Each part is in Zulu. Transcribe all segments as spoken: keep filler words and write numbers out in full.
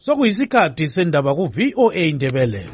Sokuyisikhathi sendaba ku V O A Indebele.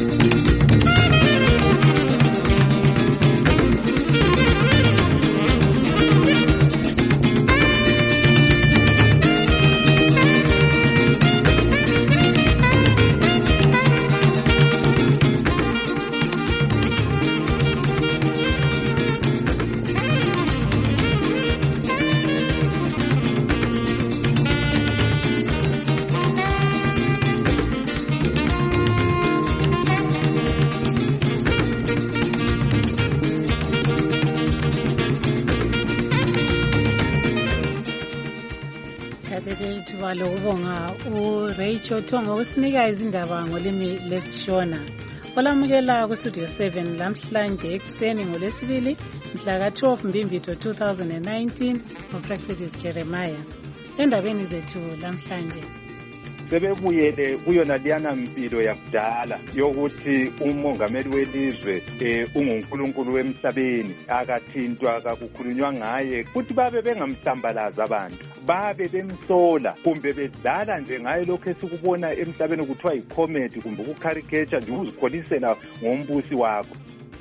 Lokubonga uRachel Thongo usinika izindaba ngolimi lesishona. Olamukela ku Studio seven lamhlanje ekseni ngolwesibili mhla ka twelve Mbimbitho two thousand nineteen uPraxidis Jeremiah. Endabeni zethu lamhlanje sebebuyele kuyona liyana mpilo yakudala yokuthi umongameli welizwe eh ungunkulunkulu wemhlabeni akathintwa akakukhulunywa ngaye futhi babe bengamhlambalaza abantu babe bemsola kumbe bedlala nje ngaye lokho esikubona emhlabeni kuthiwa icomedy kumbe ukucaricature nje uzikholisela ngombusi wakho.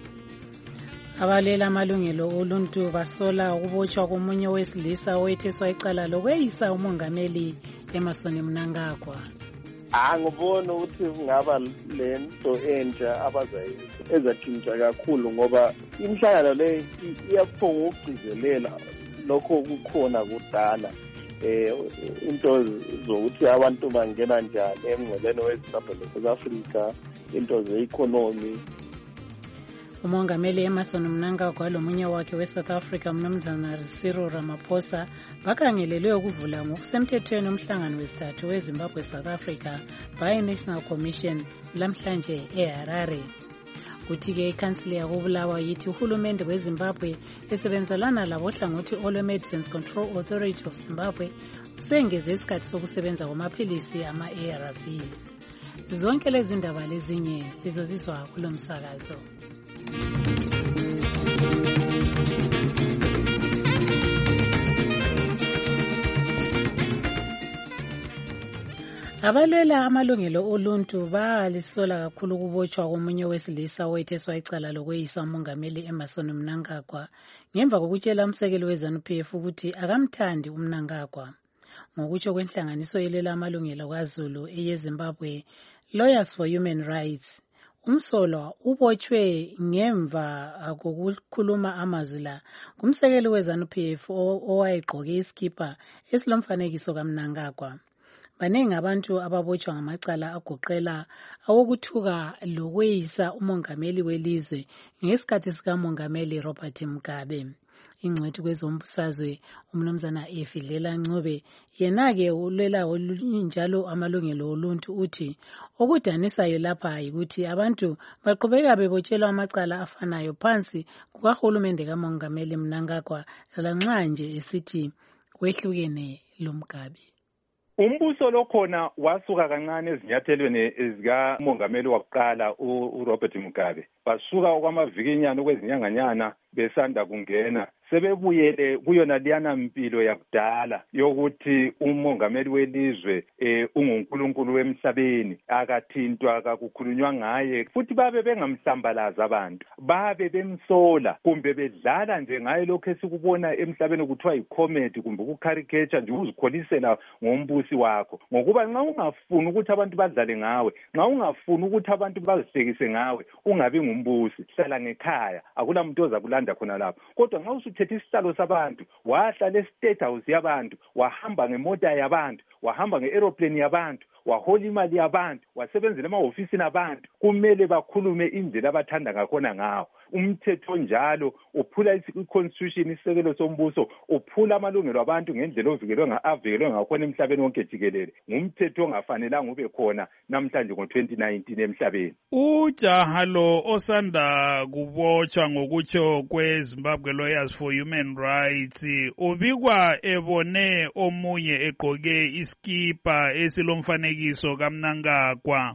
Abalela amalungelo oluntu basola ukubotshwa komunye wesilisa owetheswa icala lokweyisa umongameli Emmerson Mnangagwa. Angibona ukuthi kungaba lento entsha abazayenza ezathinta kakhulu ngoba imhlangano le iyaphonga ukugcizelela lokho kukhona kudala eh into zokuthi abantu bangena njani emngceleni wesizwe South Africa, into ze-economy. Umongameli Emmerson Mnangagwa lomunye wakhe we-South Africa Mnumzana Cyril Ramaphosa bakhangelelwe ukuvula ngokusemthethweni umhlangano wesithathu weZimbabwe South Africa Bi-National Commission lamhlanje eHarare. Kuthi-ke ikhansili yakobulawa yithi uhulumende weZimbabwe esebenzelana labohlangothi olwe Medicines Control Authority of Zimbabwe usengeze isikhathi sokusebenza kwamaphilisi ama-A R Vs. Zonke lezi ndaba lezinye lizozizwa kulo msakazo. Abalwela amalungelo oluntu balisola kakhulu ukubotshwa komunye wesilisa owetheswa icala lokweyisa umongameli Emmerson Mnangagwa ngemva kokutshela umsekeli we-ZANU P F ukuthi akamthandi uMnangagwa. Ngokutsho kwenhlanganiso yelela amalungelo kaZulu eyeZimbabwe Lawyers for Human Rights, umsolwa ubotshwe ngemva kokukhuluma amazwi la kumsekeli we-ZANU P F owayegqoke iskipa esilomfanekiso kaMnangagwa. Baningi abantu ababotshwa ngamacala agoqela awokuthuka lokweyisa umongameli welizwe ngesikhathi sikamongameli Robert Mugabe. Ingcwethi kwezombusazwe umnumzana Efidlela Ncube yena-ke ulwela njalo amalungelo oluntu uthi okudanisayo lapha yikuthi abantu baqhubeka bebotshelwa amacala afanayo phansi kukahulumende kamongameli Mnangagwa lanxa nje esithi kwehlukene lo Mugabe. Umbuso lokhona wasuka kancane ezinyathelweni ezika mongameli wakuqala uRobert Mugabe. Basuka kwamavikinyana kwezinyanganyana besanda kungena sebebuyele kuyona liyana mpilo yakudala yokuthi umongameli welizwe eh ungunkulunkulu wemhlabeni akathintwa akakukhulunywa ngaye futhi babe bengamhlambalaza abantu babe bemsola kumbe bedlala nje ngaye lokho esikubona emhlabeni kuthiwa icomedy kumbe ukucaricature nje uzikholisela ngombusi wakho ngokuba nxa ungafuni ukuthi abantu badlale ngawe nxa ungafuni ukuthi abantu bazihlekise ngawe ungabi ngumbusi hlala ngekhaya akula muntu ozakulanda khona lapho kodwa nxa usuthethe isihlalo sabantu wahlala e-state house yabantu wahamba ngemota yabantu wahamba nge-aeroplane yabantu wahola imali yabantu wasebenzela emahofisini abantu kumele bakhulume indlela abathanda ngakhona ngawo. Umthetho njalo uphula i-constitution isisekelo sombuso uphula amalungelo abantu ngendlela ovikelwe avikelwe ngakhona emhlabeni wonke jikelele. Ngumthetho ongafanelanga ube khona namhlanje ngo twenty nineteen emhlabeni. Ujaha lo osanda kubotshwa ngokutsho kweZimbabwe Lawyers for Human Rights ubikwa ebone omunye egqoke iskipa esilomfanekiso kaMnangagwa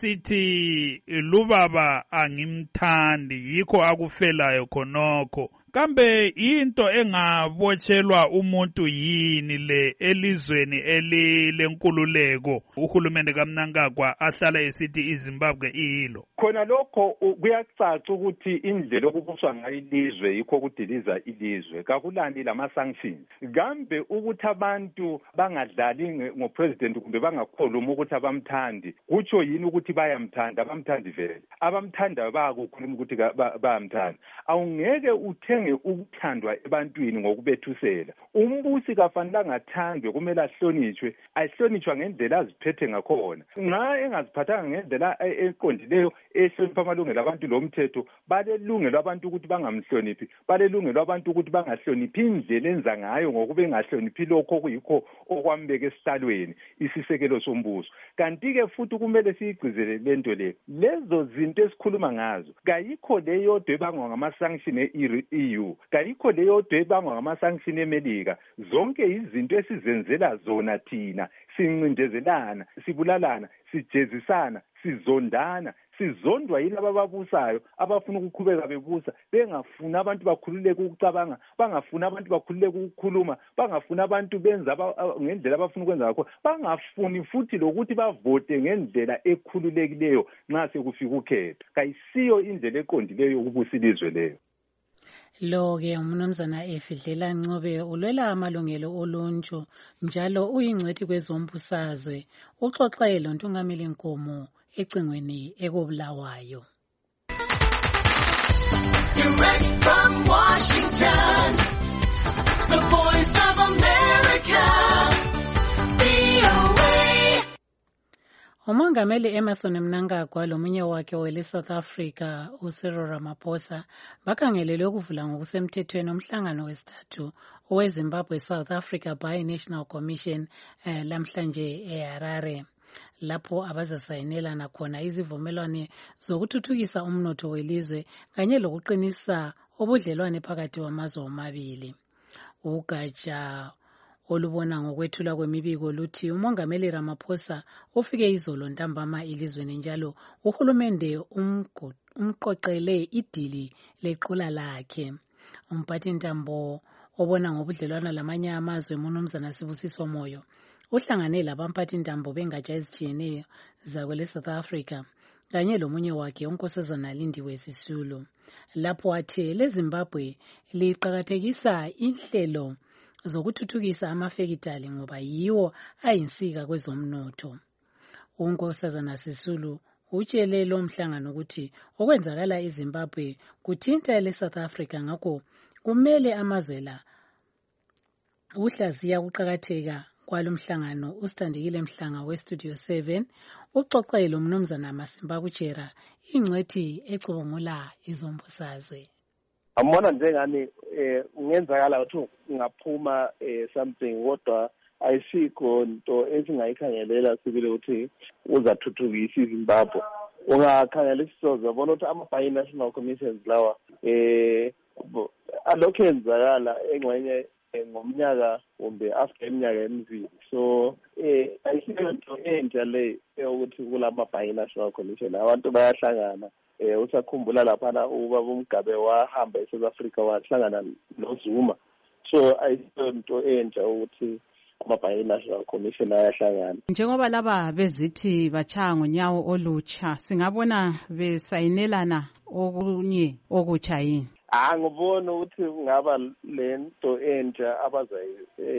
wasesithi lubaba angimthandi yikho akufelayo khonokho kambe into engabotshelwa umuntu yini le elizweni elilenkululeko uhulumende kaMnangagwa ahlala esithi iZimbabwe iyilo? Khona lokho kuyacaca ukuthi indlela okubuswa ngayo ilizwe yikho kudiliza ilizwe, kakulandi lama-sanctions. Kambe ukuthi abantu bangadlali ngopresident kumbe bangakhuluma ukuthi abamthandi, kutsho yini ukuthi bayamthanda? Abamthandi vele, abamthandayo bayakukhuluma ukuthi bayamthanda. Awungeke uthenge ukuthandwa ebantwini ngokubethusela. Umbusi kafanele athandwe, kumele ahlonitshwe, ahlonitshwa ngendlela aziphethe ngakhona. Nxa engaziphathanga ngendlela eqondileyo ehlonipha amalungelo abantu lomthetho, balelungelo abantu ukuthi bangamhloniphi, balelungelo abantu ukuthi bangahloniphi indlela enza ngayo ngokube engahloniphi lokho kuyikho okwambeka esihlalweni isisekelo sombuso. Kanti-ke futhi kumele siyigcizele lento le, lezo zinto esikhuluma ngazo kayikho leyodwa ebangwa ngama-sanction e-E U, kayikho leyodwa ebangwa ngama-sanction eMelika. Zonke izinto esizenzela zona thina, sincindezelana, sibulalana, sijezisana, sizondana, sizondwa yilabo ababusayo abafuna ukuqhubeka bebusa, bengafuna abantu bakhululeke ukucabanga, bangafuna abantu bakhululeke ukukhuluma, bangafuna abantu benza ngendlela abafuna ukwenza ngakho, bangafuni futhi lokuthi bavote ngendlela ekhululekileyo nxa sekufika ukhetho. Kayisiyo indlela eqondileyo yokubusa ilizwe leyo. Lo-ke umnumzana Efidlela Ncube ulwela amalungelo oluntu njalo uyingcwethi kwezombusazwe, uxoxele uNtungameli Nkomo ecingweni ekobulawayo. Direct from Washington, the voice of America, V O A. Umongameli Emmerson Mnangagwa lomunye wakhe wele South Africa uCyril Ramaphosa bakhangelelwe ukuvula ngokusemthethweni umhlangano wesithathu oweZimbabwe South Africa Bi-National Commission eh, lamhlanje eHarare, lapho abazasayinelana khona izivumelwano zokuthuthukisa umnotho welizwe kanye lokuqinisa ubudlelwane phakathi kwamazwe omabili. Ugatsha olubona ngokwethula kwemibiko luthi umongameli Ramaphosa ufike izolo ntambama elizweni njalo uhulumende umqoqele idili lequla lakhe. Umphathintambo obona ngobudlelwane lamanye amazwe uMnumzana Sibusiso Moyo uhlangane labamphathintambo bengatsha ezitshiyeneyo zakwele South Africa kanye lomunye wakhe uNkosazana Lindiwe Sisulu, lapho athe leZimbabwe liqhakathekisa inhlelo zokuthuthukisa amafekitali ngoba yiwo ayinsika kwezomnotho. uNkosazana Sisulu utshele lo mhlangano ukuthi okwenzakala eZimbabwe kuthinta le South Africa, ngakho kumele amazwe la uhlaziya ukuqhakatheka kwalomhlangano. Usithandekile Mhlanga weStudio seven uxoxele uMnumzana Masimba Kutshera ingcwethi ecubungula izombusazwe. Amona njengani eh ungenzakala ukuthi ungaphuma eh something kodwa ayisikho into esingayikhangelela sibile ukuthi uzathuthukisa iZimbabwe. Ungakhangela isizozo yabona ukuthi ama bi-national commissions lawa eh alokho enzakala engxenye ngomnyaka kumbe after iminyaka emibili. So eh ayisikho into entsha le ukuthi kulama bi-national commission abantu bayahlangana. Eh usakhumbula lapha ubaba uMgabe wahamba eSouth Africa wahlangana noZuma. So ayisonto entsha ukuthi ama bi-national commission ayahlangana. Njengoba laba bezithi bachaya ngonyawo olutsha, singabona besayinelana okunye okutsha yini? Ah ngibona ukuthi ngaba lento entsha abazayi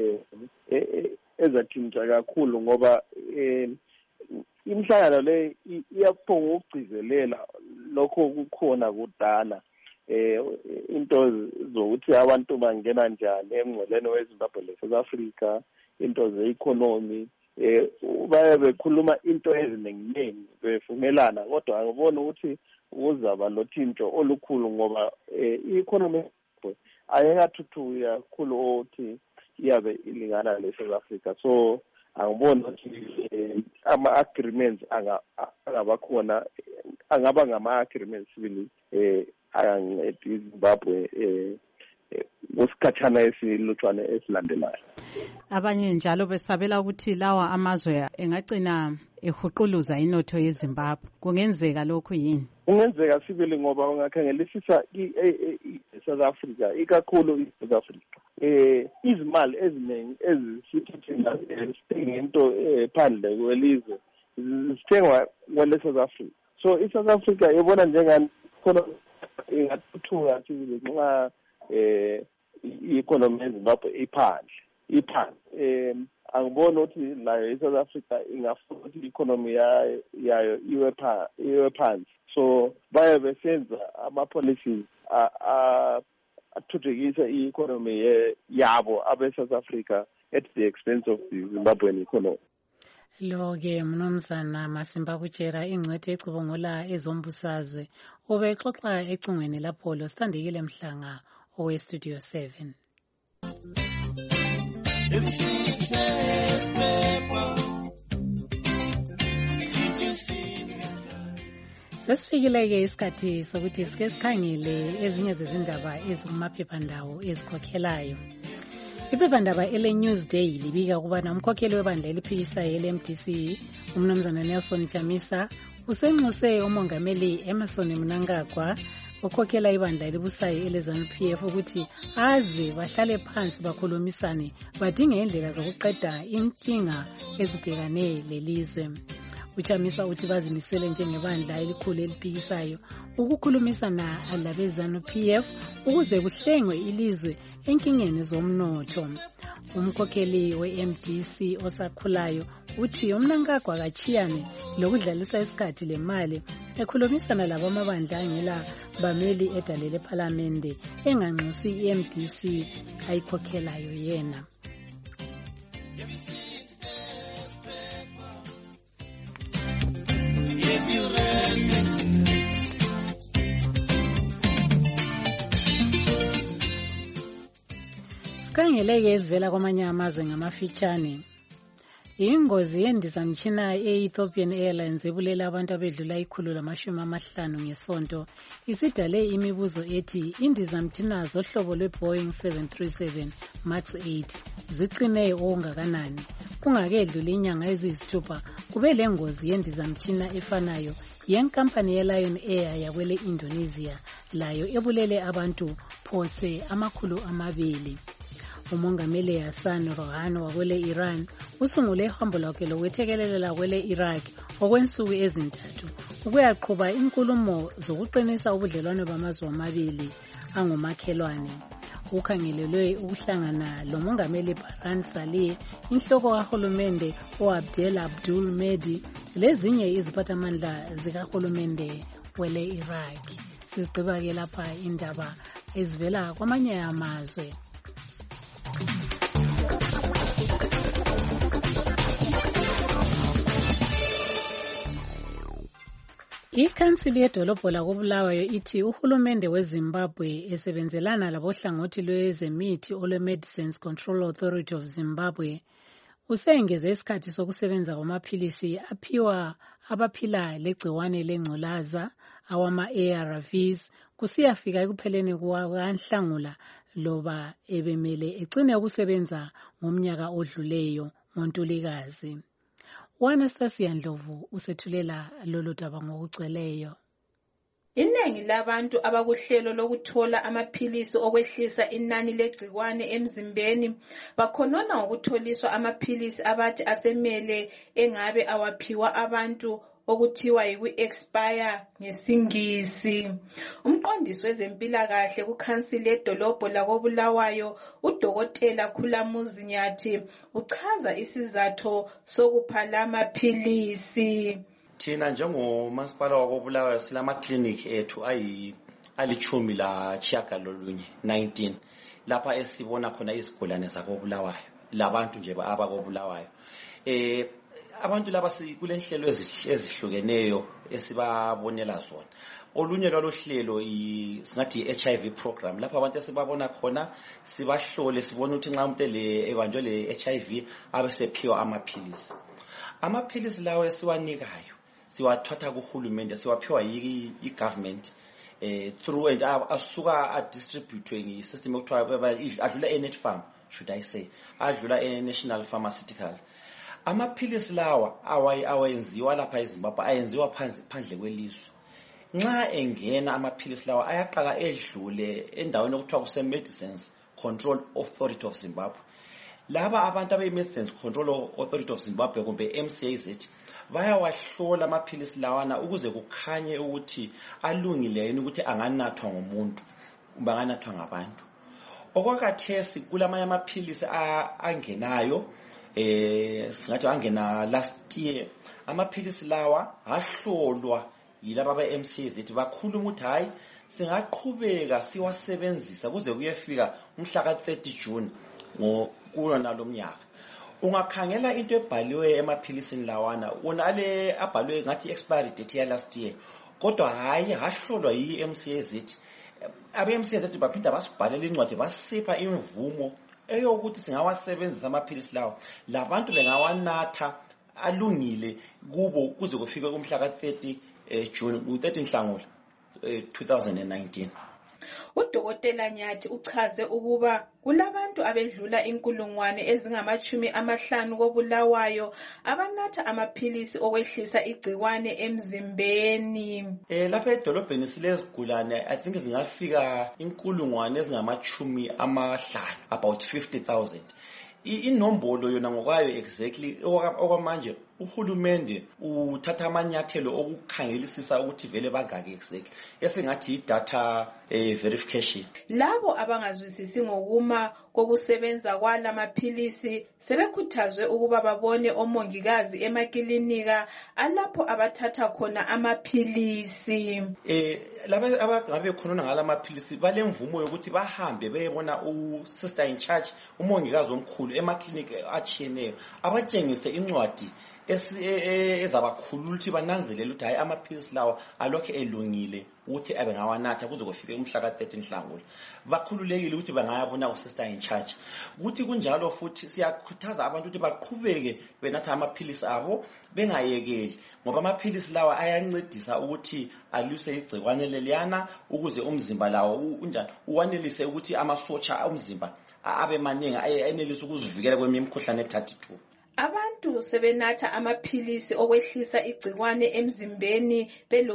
eh ezathinta kakhulu ngoba eh imhlangano le iyaphonga ukugcizelela lokho kukhona kudala eh into zokuthi abantu bangena njani emngceleni weZimbabwe leSouth Africa, into ze-economy eh baye bekhuluma into eziningi bevumelana, kodwa ngibona ukuthi uzaba lothinto olukhulu ngoba i-economy ayekathuthuki kakhulu ukuthi iyabe ilingana leSouth Africa. So angibona ukuthi ama-agreements angabakhona angaba ngama-agreements sibili eh angancedi iZimbabwe eh kusikhathana esilutshwane esilandelayo. abanye njalo besabela ukuthi lawa amazwe engagcina ehuquluza inotho yeZimbabwe. Kungenzeka lokhu yini? Kungenzeka sibili ngoba ungakhangelisisa i-South Africa, ikakhulu i-South Africa. Eh izimali eziningi ezisithithina into phandle kwelizwe zithengwa kwele South Africa. So i-South Africa ibona njengani khona ingathuthuka sibili nxa eh i-economy yeZimbabwe iphandle iphandle eh angibona ukuthi nayo i-South Africa ingafuna ukuthi i-economy yayo yayo iwe phansi iwe phansi. So baye besenza ama-policies athuthukisa i-economy yabo abe-South Africa at the expense of the Zimbabwean economy. Lo-ke mnumzana Masimba Kutshera ingcwethi ecubungula ezombusazwe ubexoxa ecingweni lapho lo Sithandekile Mhlanga owe-Studio seven. Sesifikile-ke isikhathi sokuthi sike sikhangele ezinye zezindaba ezikumaphephandawo ezikhokhelayo. Iphephandaba ele-Newsday libika ukubana umkhokheli webandla eliphikisayo ele-M D C umnumzana Nelson Chamisa usenxuse umongameli Emmerson Mnangagwa okhokhela ibandla elibusayo ele-ZANU P F ukuthi aze bahlale phansi bakhulumisane badinge indlela zokuqeda inkinga ezibhekane lelizwe. Uchamisa uthi bazimisele njengebandla elikhulu eliphikisayo ukukhulumisana labe-ZANU P F ukuze kuhlengwe ilizwe enkingeni zomnotho. Umkhokheli we-M D C osakhulayo uthi uMnangagwa akachiyane lokudlalisa isikhathi lemali ekhulumisana labo amabandla angela bameli edalele ephalamende enganxusi i-M D C ayikhokhelayo yena. Sikhangeleke ezivela kwamanye amazwe ngamafitshane. Ingozi yendizamtshina e-Ethiopian Airlines ebulela abantu abedlula ikhulu lamashumi amahlanu ngesonto isidale imibuzo ethi indizamtshina zohlobo lwe-Boeing seven thirty-seven Max eight ziqine okungakanani. Kungakedluli inyanga eziyisithupha kube le ngozi yendizamtshina efanayo yenkampani ye-Lion Air yakwele Indonesia layo ebulele abantu phose amakhulu amabili. Umongameli Hassan Rouhani wakwele Iran usungule ihambo lakhe lokwethekelela kwele Iraq okwensuku ezintathu ukuyaqhuba inkulumo zokuqinisa ubudlelwano bamazwe amabili angumakhelwane. Ukhangelelwe ukuhlangana lomongameli Barhan Salih, inhloko kahulumende uAbdel Abdul Mehdi lezinye iziphathamandla zikahulumende wele Iraq. Sizigqiba-ke lapha indaba ezivela kwamanye amazwe. Ikhansili yedolobho lakoBulawayo ithi uhulumende weZimbabwe esebenzelana labohlangothi lwezemithi olwe-Medicines Control Authority of Zimbabwe usengeze isikhathi sokusebenza kwamaphilisi aphiwa abaphila legciwane lengculaza awama-A R Vs kusiyafika ekupheleni kukaNhlangula loba ebemele egcine ukusebenza ngomnyaka odluleyo ngoNtulikazi. Anastasia Ndlovu usethulela lolu daba ngokugcweleyo. Iningi labantu abakuhlelo lokuthola amaphilisi okwehlisa inani legciwane emzimbeni bakhonona ngokutholiswa amaphilisi abathi asemele engabe awaphiwa abantu okuthiwa yiku-expire ngesingisi. Umqondisi wezempilakahle kukhansili yedolobho lakoBulawayo udokotela Khulamuzi Nyathi uchaza isizathu sokuphala amaphilisi. Thina njengomasipala wakoBulawayo silama clinic ethu ayi alichumi la chiyagalolunye nineteen lapha esibona khona izigulane zakoBulawayo labantu nje abakoBulawayo. Eh abantu laba kulenhlelo ezihlukeneyo esibabonela zona. Olunye lwalohlelo singathi i-H I V program lapha abantu esibabona khona sibahlole sibone ukuthi nxa umuntu ele ebanjwe le H I V abesephiwa amaphilisi. Amaphilisi lawo esiwanikayo siwathatha kuhulumende siwaphiwa yi-government eh through and asuka a distributwe ngisystem yokuthiwa adlula eNet Farm should I say, adlula e-National Pharmaceutical. Amaphilisi lawa awayenziwa lapha eZimbabwe ayenziwa phandle kwelizwe. Nxa engena amaphilisi lawa ayaqala edlule endaweni okuthiwa kuse Medicines Control Authority of Zimbabwe. Laba abantu abe Medicines Control Authority of Zimbabwe kumbe M C A Z bayawahlola amaphilisi lawana ukuze kukhanye ukuthi alungile yini ukuthi anganathwa ngomuntu kumbe anganathwa ngabantu. Okwakhathesi kulamanye amaphilisi angenayo eh singathi angena last year amaphilisi lawa ahlolwa yilaba ba M C A Z bakhuluma ukuthi hayi singaqhubeka siwasebenzisa kuze kuyefika umhla ka thirty June ngo kulo nalomnyaka. Ungakhangela into ebhaliwe emaphilisini lawana wona ale abhalwe ngathi expiry date ya last year kodwa hayi hahlolwa yi M C A Z. Abe M C A Z baphinda basibhalela incwadi basipha imvumo eyokuthi singawasebenzisa amaphilisi lawo labantu bengawanatha alungile kubo kuze kufike umhla ka thirty June u-thirty Nhlangula two thousand nineteen. Udokotela Nyathi uchaze ukuba kulabantu abedlula inkulungwane ezingamachumi amahlanu kobulawayo abanatha amaphilisi okwehlisa igciwane emzimbeni. Eh lapha edolobheni silezigulane I think zingafika inkulungwane ezingamachumi amahlanu about fifty thousand. Inombolo yona ngokwayo exactly okwamanje uhulumende uthatha amanyathelo okukhangelisisa ukuthi vele bangaki exactly esingathi data eh, verification. Labo abangazwisisi ngokuma kokusebenza kwala maphilisi sebekhuthazwe ukuba babone omongikazi emakilinika alapho abathatha khona amaphilisi. Eh laba abangabe khona ngala maphilisi balemvumo yokuthi bahambe beyebona u sister in charge umongikazi omkhulu emaklinika achiyeneyo abatshengise incwadi ezabakhulula ukuthi bananzelele ukuthi hayi amaphilisi lawa alokho elungile ukuthi abe ngawanatha kuze kufike umhla ka thirty Nhlangula. Bakhululekile ukuthi bangayabona ku sister in charge. Ukuthi kunjalo futhi siyakhuthaza abantu ukuthi baqhubeke benatha amaphilisi abo bengayekeli ngoba amaphilisi lawa ayancedisa ukuthi aluse igcikwane leliyana ukuze umzimba lawo unjani uwanelise ukuthi amasotsha omzimba abe maningi ayenelisa ukuzivikela kwemikhuhlane e thirty-two. Abantu sebenatha amaphilisi okwehlisa igciwane emzimbeni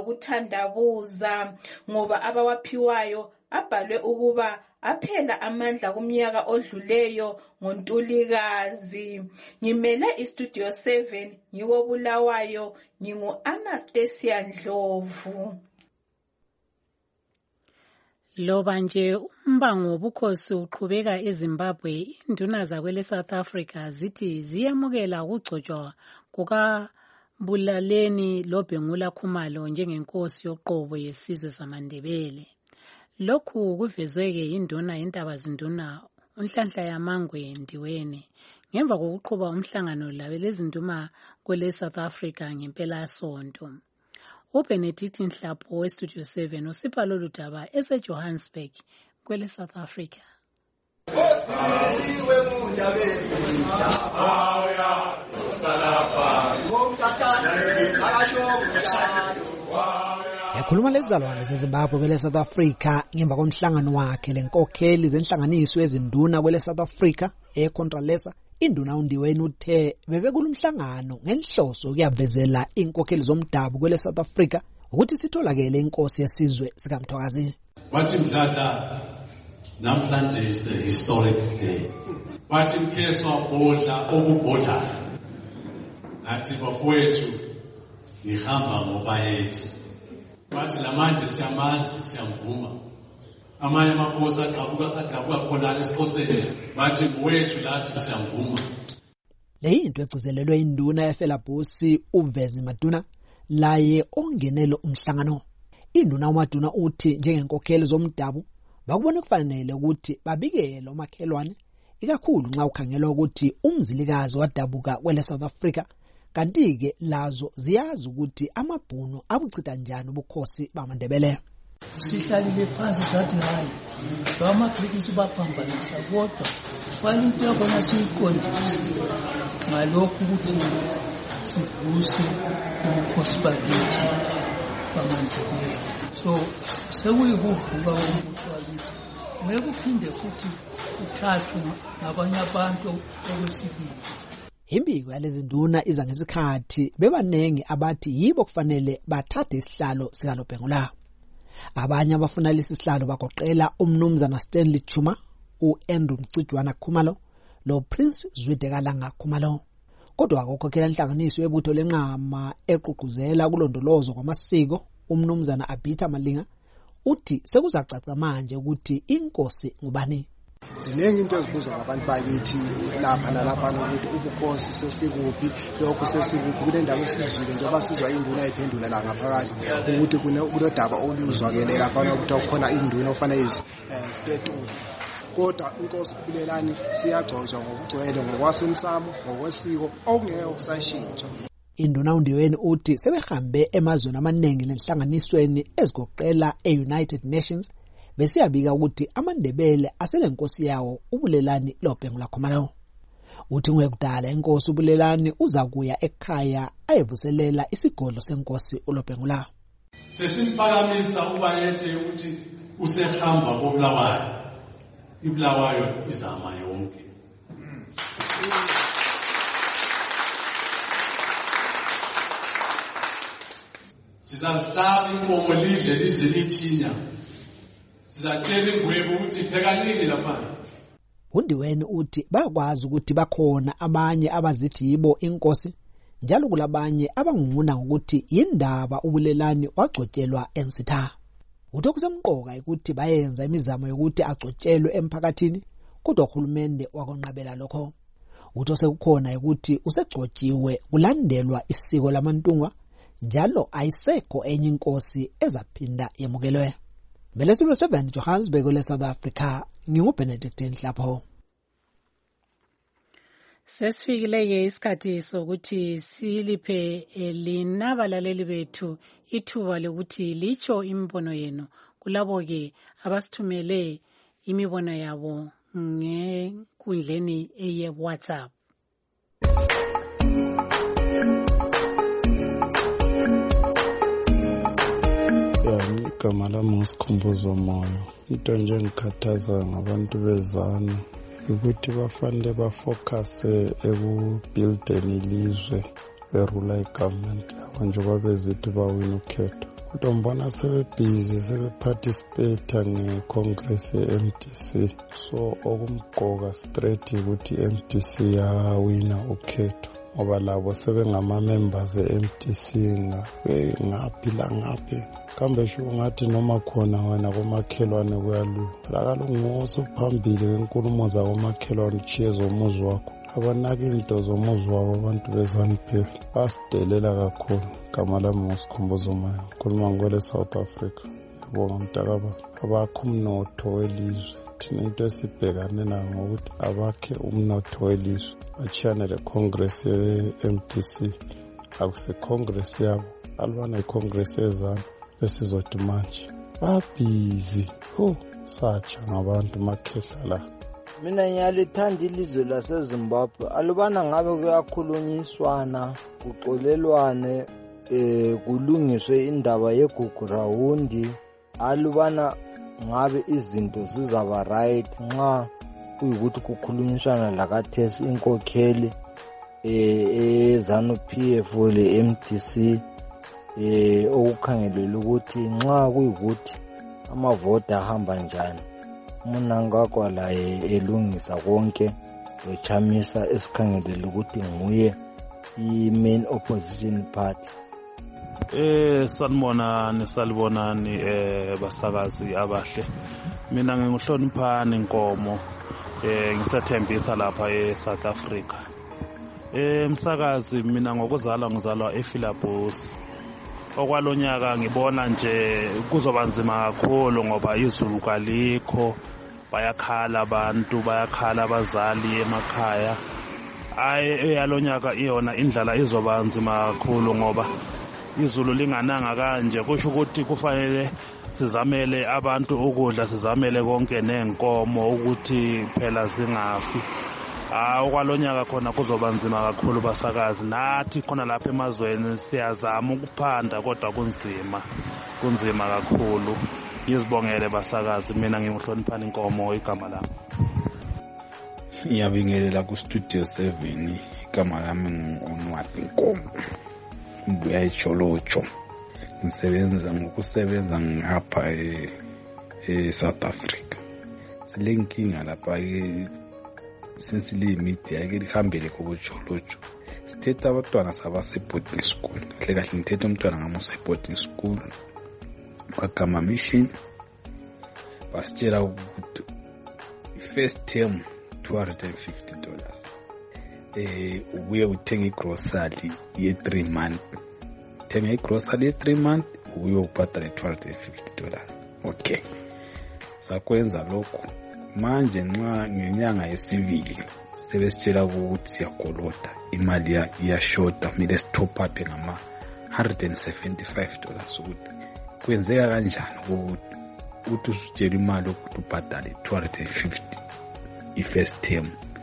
belokuthandabuza ngoba abawaphiwayo abhalwe ukuba aphela amandla kumnyaka odluleyo ngoNtulikazi. Ngimele iStudio seven ngikobulawayo ngingu Anastasia Ndlovu. Loba nje umbango wobukhosi uqhubeka eZimbabwe, induna zakwele South Africa zithi ziyamukela ukugcotshwa kukaBulaleni Lobhengula Khumalo njengenkosi yoqobo yesizwe samaNdebele. Lokhu kuvezweke induna yentabazinduna uNhlanhla Yamangwe Ndiweni ngemva kokuqhuba umhlangano labelezinduna kwele South Africa ngempela sonto. uBenedict Nhlapho weStudio seven usipha lolu daba eseJohannesburg kwele South Africa. Yakhuluma lezizalwane zeZimbabwe kwele South Africa ngemva komhlangano wakhe lenkokheli zenhlanganiso ezinduna kwele South Africa eContralesa. Induna uNdiweni uthe bebekulumhlangano ngenhloso kuyavezela inkokheli zomdabu kwele South Africa ukuthi sitholakele inkosi yesizwe sikaMthwakazi. Wathi Mdladla namhlanje is a historic day. Wathi mkheswa bodla okubodla. Nathi bafowethu ngihamba ngobayethu. Wathi lamanje siyamazi siyamvuma. Amanye amabosa aqhabuka adabuka khona esiXhoseni bathi wethu lathi siyamvuma. Le into egcizelelwe induna yefela Busi uVezi Maduna laye ongenelo umhlangano. Induna uMaduna uthi njengenkokheli zomdabu bakubona kufanele ukuthi babikele umakhelwane ikakhulu nxa ukhangelwa ukuthi umzilikazi wadabuka kwele South Africa kanti ke lazo ziyazi ukuthi amabhuno abuchitha njani ubukhosi bamaNdebele. Sihlalile phansi sathi hayi bamaBritish baphambanisa kodwa kwalinto yabona siyiqondise ngalokhu ukuthi sivuse ubukhosi bakithi bamaNdebele. So sekuyikuvuka umbuso wakithi ngeke uphinde futhi uthathwe ngabanye abantu okwesibili. Imbiko yalezi nduna iza ngesikhathi bebanengi abathi yibo kufanele bathathe isihlalo sikaLobhengula. Abanye abafuna lesi sihlalo bagoqela umnumzana Stanley Chuma, uAndrew Mcijwana Khumalo, lo Prince Zwidekalanga Khumalo. Kodwa akukhokhela inhlanganiso yebutho lenqama eqhuquzela ukulondolozwa kwamasiko, umnumzana Abitha Malinga uthi sekuzacaca manje ukuthi inkosi ngubani. Ziningi into ezibuzwa ngabantu bakithi lapha nalapha ukuthi ubukhosi sesikuphi, lokho sesikuphi kule ndawo esizwile njengoba sizwa induna ayiphendula la ngaphakathi ukuthi kunodaba oluzwakele lapha ukuthi kukhona induna ofanele iziphethu. Kodwa inkosi uBulelani siyagcotshwa ngokugcwele ngokwasemsamo ngokwesiko okungeke kusashintsha. Induna uNdiweni uthi sebehambe emazweni amaningi lenhlanganisweni ezigoqela e-United Nations besiyabika ukuthi amaNdebele aselenkosi yawo uBulelani Lobhengula Khumalo. Uthi ngekudala inkosi uBulelani uza kuya ekhaya ayevuselela isigodlo senkosi uLobhengula. Sesimphakamisa ubayethe ukuthi usehamba koBulawayo. iBulawayo izama yonke. Sizahlaba inkomo lidle lizilithinya. Sizatshela ingwebo ukuthi pheka nini lapha. uNdiweni uthi bayakwazi ukuthi bakhona abanye abazithi yibo inkosi njalo kulabanye abanguna ukuthi yindaba uBulelani wagcotshelwa eNsitha. Utho kusemqoka ukuthi bayenza imizamo yokuthi agcotshelwe emphakathini kodwa uhulumende wakonqabela lokho. Utho sekukhona ukuthi usegcotshiwe kulandelwa isiko lamantungwa njalo ayisekho enye inkosi ezaphinda yemukelwe. Melestudio seven Johannesburg le South Africa nginguBenedict Nhlapho. Sesifikile isikhathi sokuthi siliphe elinabalaleli bethu ithuba lokuthi licho imbono yenu kulabo ke abasithumele imibono yabo ngekundleni eye WhatsApp. Igama lami uSikhumbuzo Moyo. Into nje engikhathaza ngabantu bezana ukuthi bafanele bafocuse ekubuildeni ilizwe e-rural government njengoba bezithi bawina ukhetho. Kodwa mbona sebebhizi sebeparticipate ngecongress ye-M D C, so okumqoka straight ukuthi i-M D C yawina ukhetho ngoba labo sebengama-members e-M D C ngaphi la ngaphi. Kambe sho ngathi noma khona wena komakhelwane kuyalwa lakalungoso phambili kwenkulumo zakomakhelwane chiye zomuzi wakho abanaki izinto zomuzi wabo abantu beZANU-P F basidelela kakhulu. Igama lami uSikhumbuzo Moyo, khuluma ngole South Africa. Yabonga mntakaba abakho umnotho welizwe thina into esibhekane nayo ngokuthi abakhe umnotho welizwe bachiyane le congress ye-M D C akuse congress yabo alibana icongress yezana esizothi manje babhizi ho satsha ngabantu makhehla la. Mina ngiyalithanda ilizwe laseZimbabwe alubana ngabe kuyakhulunyiswana kuxolelwane eh kulungiswe indaba yeGugurawundi alubana ngabe izinto zizaba right nxa kuyikuthi kukhulunyiswana lakathesi inkokheli eh eZANU-P F le M D C eh okukhangelela ukuthi nxa kuyikuthi amavota ahamba njani uMnangagwa laye elungisa konke wechamisa esikhangelela ukuthi nguye i-main opposition party. Eh sanibonani salibonani eh basakazi abahle. Mina nginguhloniphani inkomo eh ngisathembisa lapha eSouth Africa. Eh msakazi mina ngokuzalwa ngizalwa ePhilabhosi. Okwalonyaka ngibona nje kuzoba nzima kakhulu ngoba izulu kalikho, bayakhala abantu, bayakhala abazali emakhaya. Ayi eyalonyaka iyona indlala izoba nzima kakhulu ngoba izulu lingananga kanje, kusho ukuthi kufanele sizamele abantu ukudla, sizamele konke nenkomo ukuthi phela zingafi. Ah okwalonyaka khona kuzoba nzima kakhulu basakazi. Nathi khona lapha emazweni siyazama ukuphanda kodwa kunzima. Kunzima kakhulu. Ngizibongele basakazi, mina ngimuhloniphani Nkomo igama lami. Ngiyabingelela ku Studio seven, igama lami ngiNwabi Nkomo. Ngibuya eJolotsho. Ngisebenza ngokusebenza ngapha e eSouth Africa. Silenkinga lapha ke since le media ke lihambele ko Jolotsho. Sithetha abantwana sabase boarding school. Kahle kahle ngithetha umntwana ngamusa boarding school. Bagama mission. Basitshela ukuthi first term two hundred fifty dollars. Eh ubuye uthenga igrocery ye three months. Thenga igrocery ye three months ubuye ubhadale two hundred fifty dollars. Okay. Sakwenza lokho. Manje nxa ngenyanga yesibili sebesitshela ukuthi siyakolota imali iyashota kumele stop up ngama one hundred seventy-five dollars ukuthi kwenzeka kanjani ukuthi uthi usitshela imali ukuthi ubhadale two hundred fifty i first term,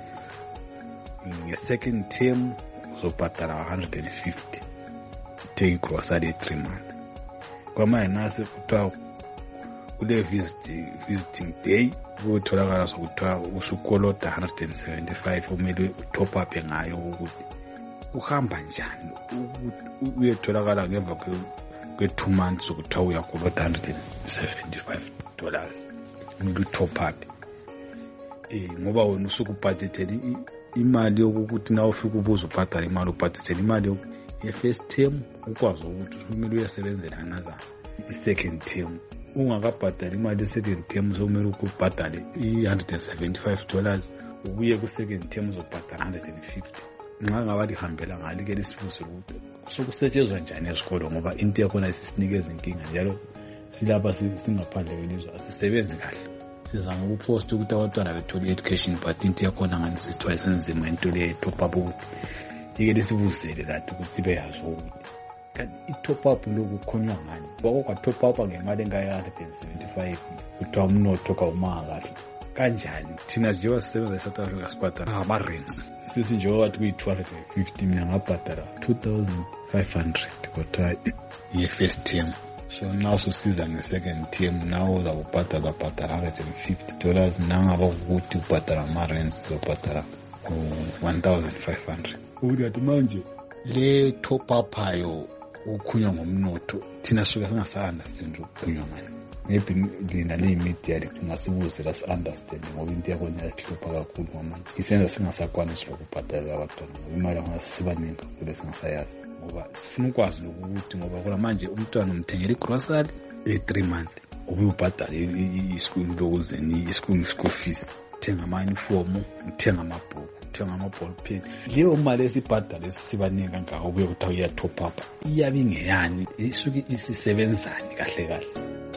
nge second term uzobhadala one hundred fifty take grocery three months. Kwamanye nasi kuthiwa kule visit visiting day utholakala sokuthiwa usukolota one hundred seventy-five umele top up ngayo ukuthi uhamba njani ukuthi uyetholakala ngemva kwe two months ukuthiwa uyakolota one hundred seventy-five dollars umuntu top up. Eh ngoba wena usukubudgetele imali yokuthi na ufika ubuza ubhadala imali ubudgetele imali ye first term ukwazi ukuthi kumele uyasebenzela another i second term. Ungakabhadala imali ye second term uzomela ukubhadale i one hundred seventy-five dollars ubuye ku second term uzobhadala one hundred fifty. Nxa ngaba lihambela ngale ke lesifuso ukuthi sokusetshenzwa njani esikolo ngoba into yakhona isisinikeza inkinga njalo silapha singaphandle kwelizwe asisebenzi kahle. Sizama ukupost ukuthi abantwana bethola education but into yakhona ngani sisithwala senzima into le top up ukuthi ike lesibuzele lathi kusibe yazo ukuthi kanti i top up lokukhonywa ngani kwako kwa top up ngemali engaya one hundred seventy-five kuthiwa umnotho kawuma kahle kanjani thina njengoba sisebenza eSouth Africa sibhadala ama rents sisi njengoba wathi kuyi two hundred fifty mina ngabhadala two thousand five hundred kodwa ye first term. So now susiza nge second term now uzabhadala bhadala one hundred fifty dollars nangaba ukuthi ubhadala ama rents uzobhadala one thousand five hundred. Uyathi manje le top up ayo ukhunywa ngomnotho thina suka singasa understand ukhunywa ngani. Maybe lina le media lekungasibuze la understand ngoba into yakho yahlupha kakhulu manje isenza singasakwanisi ukubhadala abantwana imali angasibaningi kule singasayazi ngoba sifuna ukwazi ukuthi ngoba kula manje umntwana umthengele igrocery e three months ubuye ubhadala i-school lokuzeni i-school school fees, uthenga ama uniform, uthenga amabhuku, uthenga ama ball pen. Leyo mali esibhadala esibanika ngaho ubuye ukuthi uya top up iyabe ingeyani isuke isisebenzani kahle kahle.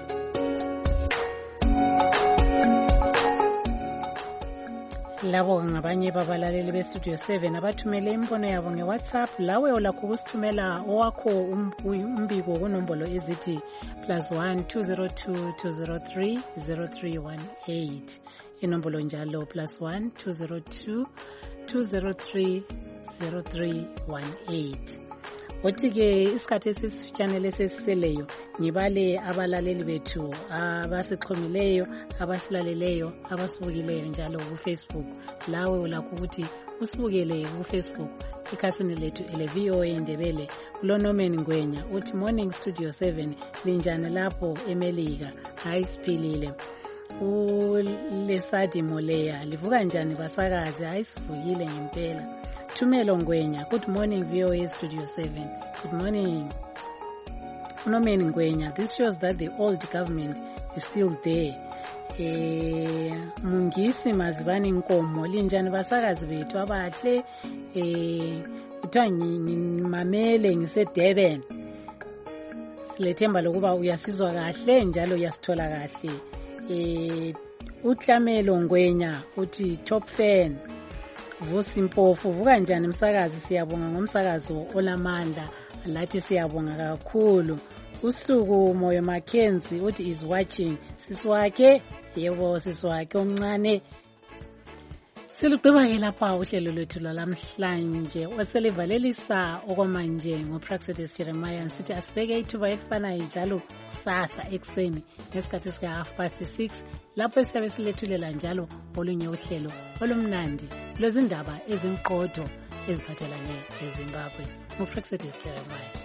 Labo ngabanye babalaleli be-Studio seven abathumele imbono yabo nge-WhatsApp. Lawe ulakho ukusithumela owakho umbiko kunombolo ezithi plus one two zero two two zero three zero three one eight. Inombolo njalo plus one two zero two two zero three zero three one eight. Othi-ke isikhathi esisifitshane lesiseleyo ngibale abalaleli bethu abasixhumileyo, abasilaleleyo, abasibukileyo njalo ku-Facebook. Lawe ulakho ukuthi usibukele ku-Facebook ikhasini lethu ele V O A Indebele. Kulonomeni Ngwenya uthi morning Studio seven linjani lapho eMelika, hayi siphilile. Ulesadi Moleya livuka njani basakazi, hayi sivukile ngempela. Tumelo Ngwenya, good morning V O A Studio seven. Good morning. Unomeni Ngwenya, this shows that the old government is still there. Eh Mungisi Mazibani Nkomo linjani basakazi bethu abahle. Eh uthanyi mamele ngise Durban. Silethemba lokuba uyasizwa kahle njalo uyasithola kahle. Eh uTlamelo Ngwenya uthi top fan. Vusimpofu vuka njani msakazi, siyabonga ngomsakazo olamandla lathi siyabonga kakhulu. Usuku Moyo Mackenzie uthi is watching siswakhe, yebo siswakhe omncane. Silugqiba-ke lapha uhlelo lwethu lwalamhlanje oselivalelisa okwamanje ngoPraxedis Jeremiah sithi asibeke ithuba elifanayo njalo kusasa ekuseni ngesikhathi sika half past six lapho siyabe silethulela njalo olunye uhlelo olumnandi lwezindaba ezimqotho eziphathelane neZimbabwe ngoPraxedis Jeremiah.